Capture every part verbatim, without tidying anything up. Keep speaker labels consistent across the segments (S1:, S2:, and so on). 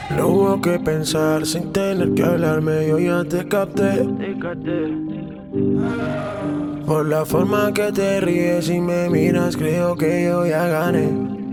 S1: No hubo que pensar sin tener que hablarme, yo ya te capté. Por la forma que te ríes y me miras, creo que yo ya gané.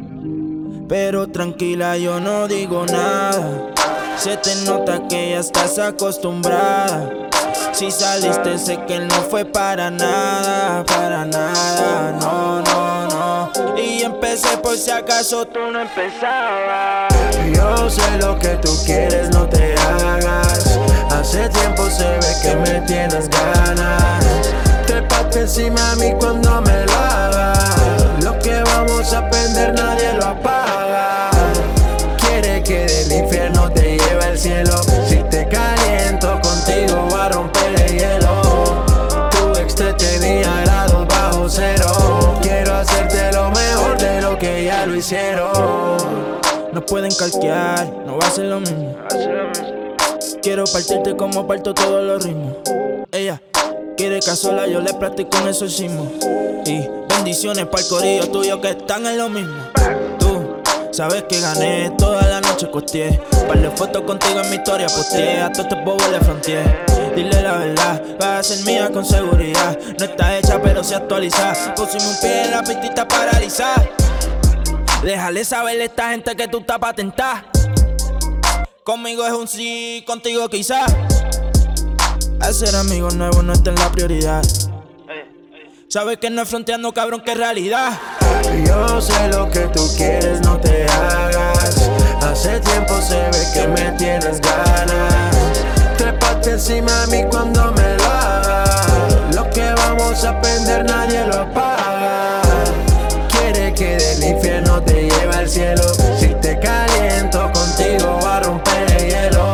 S2: Pero tranquila, yo no digo nada. Se te nota que ya estás acostumbrada. Si saliste sé que no fue para nada, para nada, no, no, no. Y empecé por si acaso tú no empezabas.
S1: Yo sé lo que tú quieres, no te hagas. Hace tiempo se ve que me tienes ganas. Trépate encima a mí cuando me lo hagas. Lo que vamos a aprender nadie lo apaga. Quiere que del infierno te lleve al cielo. Si te caliento contigo voy a romper el hielo. Tu ex te tenía grados bajo cero. Quiero hacerte lo mejor de lo que ya lo hicieron.
S2: No pueden calquear, no va a ser lo mismo. Quiero partirte como parto todos los ritmos. Ella quiere que a sola yo le practico un exorcismo. Y bendiciones para el corillo tuyo que están en lo mismo. Tú sabes que gané, toda la noche costeé. Par de fotos contigo en mi historia posteé. A todos estos bobos le fronteé. Dile la verdad, va a ser mía con seguridad. No está hecha pero se actualiza. Pusimos un pie en la pistita paralizada. Déjale saber a esta gente que tú estás patentada. Conmigo es un sí, contigo quizás. Hacer amigos nuevos no está en la prioridad. Sabes que no es fronteando, cabrón, que es realidad.
S1: Yo sé lo que tú quieres, no te hagas. Hace tiempo se ve que me tienes ganas. Trépate encima a mí cuando me lo hagas. Lo que vamos a aprender nadie lo apaga. Quiere que del infierno te lleve al cielo. Si te caliento contigo voy a romper el hielo.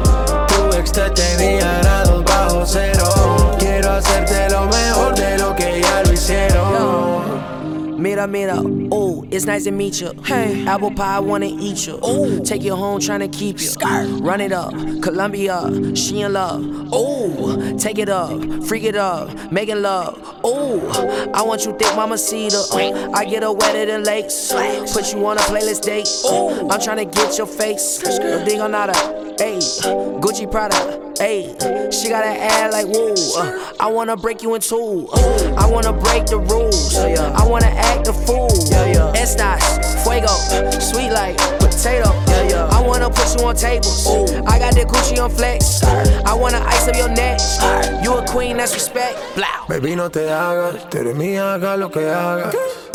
S1: Tu ex te tenía grados bajo cero. Quiero hacerte lo mejor de lo que ya lo hicieron.
S3: Mira, mira, ooh, it's nice to meet you. Hey, apple pie, wanna eat you. Ooh, take you home, tryna keep you. Skirt. Run it up, Columbia, she in love. Ooh, take it up, freak it up, making love. Ooh, I want you thick, mamacita. Uh, I get her wetter than lakes. Put you on a playlist date. Ooh, I'm tryna get your face. No digo nada, ayy, Gucci Prada. Ayy, she got an ad like woo. Uh, I wanna break you in two. Uh, I wanna break the rules. I wanna act a fool. Estas, fuego, sweet like potato. I wanna put you on tables. I got the Gucci on flex. I wanna ice up your neck. You a queen, that's respect. Blah.
S1: Baby, no te hagas, tú eres mía, haga lo que hagas.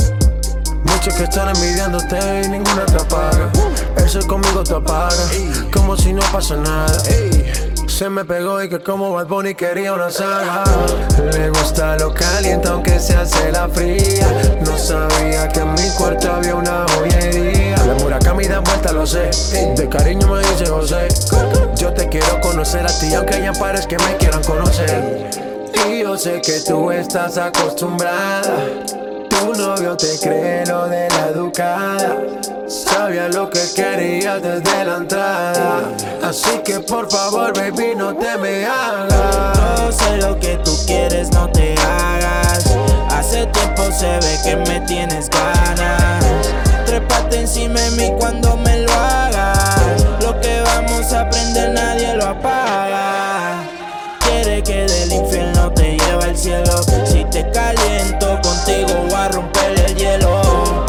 S1: Muchos que están envidiándote y ninguna te apaga. Eso conmigo te apaga, como si no pasa nada. Se me pegó y que como Bad Bunny quería una saga. Le gusta lo caliente aunque se hace la fría. No sabía que en mi cuarto había una joyería. La Murakami da vuelta, lo sé. De cariño me dice José. Yo te quiero conocer a ti aunque hayan pares que me quieran conocer. Y yo sé que tú estás acostumbrada. Tu novio te cree lo de la educada. Sabía lo que querías desde la entrada. Así que por favor, baby, no te me hagas.
S2: Yo sé lo que tú quieres, no te hagas. Hace tiempo se ve que me tienes ganas. Trépate encima de mí cuando me lo hagas. Lo que vamos a aprender nadie lo apaga. Quiere que del infierno te lleve al cielo. Si te caliento contigo voy a romper el hielo.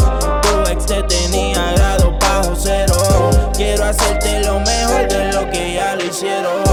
S2: Tu ex te tenía grado bajo cero. Quiero hacerte lo mejor de lo que ya lo hicieron.